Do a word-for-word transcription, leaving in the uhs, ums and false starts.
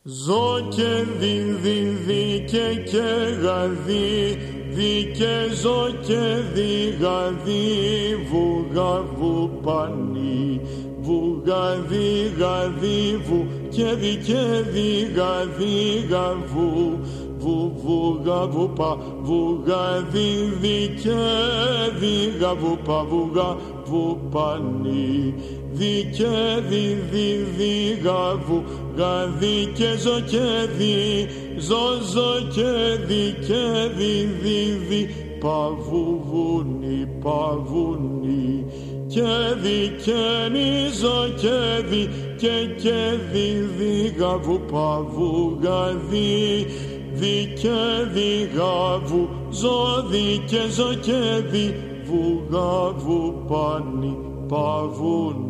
Ζω και δι, δι, δι και και γαδί, δι και ζω και δι γαδί, βουγα βου πανί, βουγα δι γαδί βου και δι και δι γαδί γαβου, βου βουγα βου πα, βουγα δι δι και δι γαβου πα, βουγα βου πανί, δι και δι δι δι γαβου, γαδί και ζω και δι, ζω ζω και δι και δι δι δι, παβουβουνι παβουνι, και δι και νι ζω και δι και και δι δι γαβου παβου γαδί, δι και δι γαβου, ζω δι και ζω και δι, βουγα βου πανι παβουνι.